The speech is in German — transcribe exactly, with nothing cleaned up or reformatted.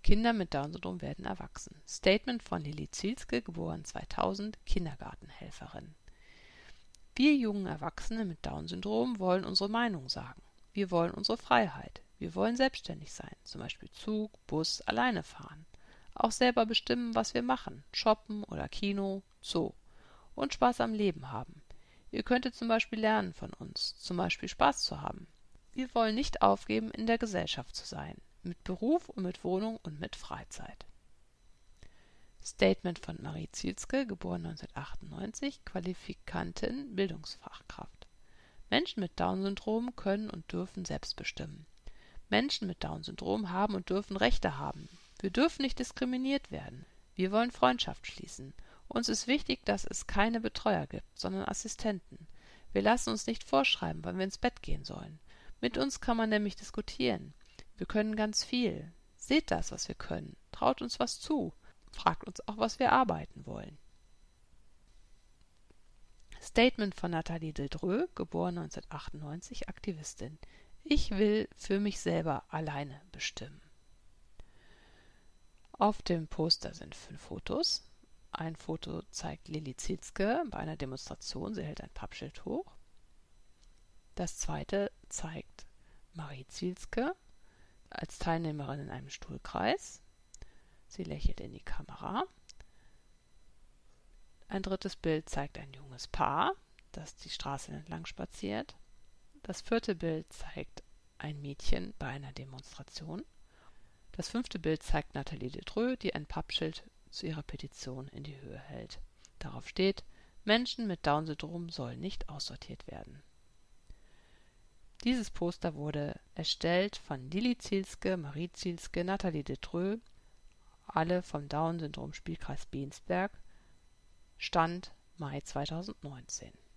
Kinder mit Down-Syndrom werden erwachsen. Statement von Lilly Zielske, geboren zweitausend, Kindergartenhelferin. Wir jungen Erwachsene mit Down-Syndrom wollen unsere Meinung sagen. Wir wollen unsere Freiheit. Wir wollen selbstständig sein, zum Beispiel Zug, Bus, alleine fahren. Auch selber bestimmen, was wir machen, shoppen oder Kino, Zoo. Und Spaß am Leben haben. Ihr könntet zum Beispiel lernen von uns, zum Beispiel Spaß zu haben. Wir wollen nicht aufgeben, in der Gesellschaft zu sein, mit Beruf und mit Wohnung und mit Freizeit. Statement von Marie Zielske, geboren neunzehnhundertachtundneunzig, Qualifikantin, Bildungsfachkraft. Menschen mit Down-Syndrom können und dürfen selbst bestimmen. Menschen mit Down-Syndrom haben und dürfen Rechte haben. Wir dürfen nicht diskriminiert werden. Wir wollen Freundschaft schließen. Uns ist wichtig, dass es keine Betreuer gibt, sondern Assistenten. Wir lassen uns nicht vorschreiben, wann wir ins Bett gehen sollen. Mit uns kann man nämlich diskutieren. Wir können ganz viel. Seht das, was wir können. Traut uns was zu. Fragt uns auch, was wir arbeiten wollen. Statement von Nathalie Dildreux, geboren neunzehnhundertachtundneunzig, Aktivistin. Ich will für mich selber alleine bestimmen. Auf dem Poster sind fünf Fotos. Ein Foto zeigt Lilly Zielske bei einer Demonstration. Sie hält ein Pappschild hoch. Das zweite zeigt Marie Zielske als Teilnehmerin in einem Stuhlkreis. Sie lächelt in die Kamera. Ein drittes Bild zeigt ein junges Paar, das die Straße entlang spaziert. Das vierte Bild zeigt ein Mädchen bei einer Demonstration. Das fünfte Bild zeigt Nathalie Dildreux, die ein Pappschild zu ihrer Petition in die Höhe hält. Darauf steht: Menschen mit Down-Syndrom sollen nicht aussortiert werden. Dieses Poster wurde erstellt von Lilly Zielske, Marie Zielske, Nathalie Dildreux, alle vom Down-Syndrom-Spielkreis Bensberg. Stand Mai zweitausendneunzehn.